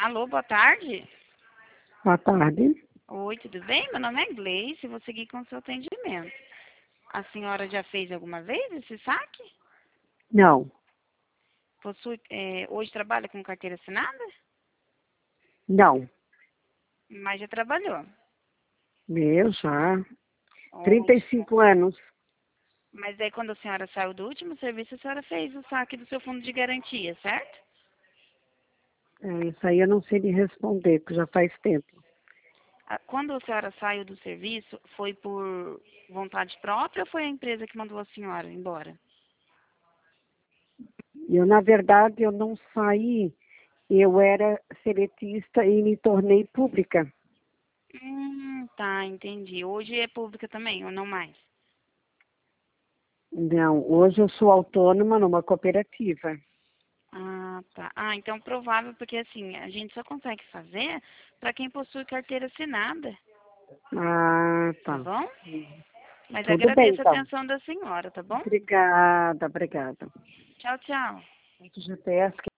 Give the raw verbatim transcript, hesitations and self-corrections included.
Alô, boa tarde. Boa tarde. Oi, tudo bem? Meu nome é Gleice, vou seguir com o seu atendimento. A senhora já fez alguma vez esse saque? Não, Possui, é, hoje trabalha com carteira assinada? não. Mas já trabalhou. Meu já. trinta e Ótimo. cinco anos. Mas aí quando a senhora saiu do último serviço, a senhora fez o saque do seu fundo de garantia, certo? É, isso aí eu não sei lhe responder, porque já faz tempo. Ah, quando a senhora saiu do serviço, foi por vontade própria ou foi a empresa que mandou a senhora embora? Eu, na verdade, eu não saí. Eu era seletista e me tornei pública. Hum, tá, entendi. Hoje é pública também, ou não mais? Não, hoje eu sou autônoma numa cooperativa. Ah, tá. Ah, então provável, porque assim, a gente só consegue fazer para quem possui carteira assinada, Ah, tá tá. bom? Mas Tudo bem, agradeço a então. atenção da senhora, tá bom? Obrigada, obrigada. Tchau, tchau. G P S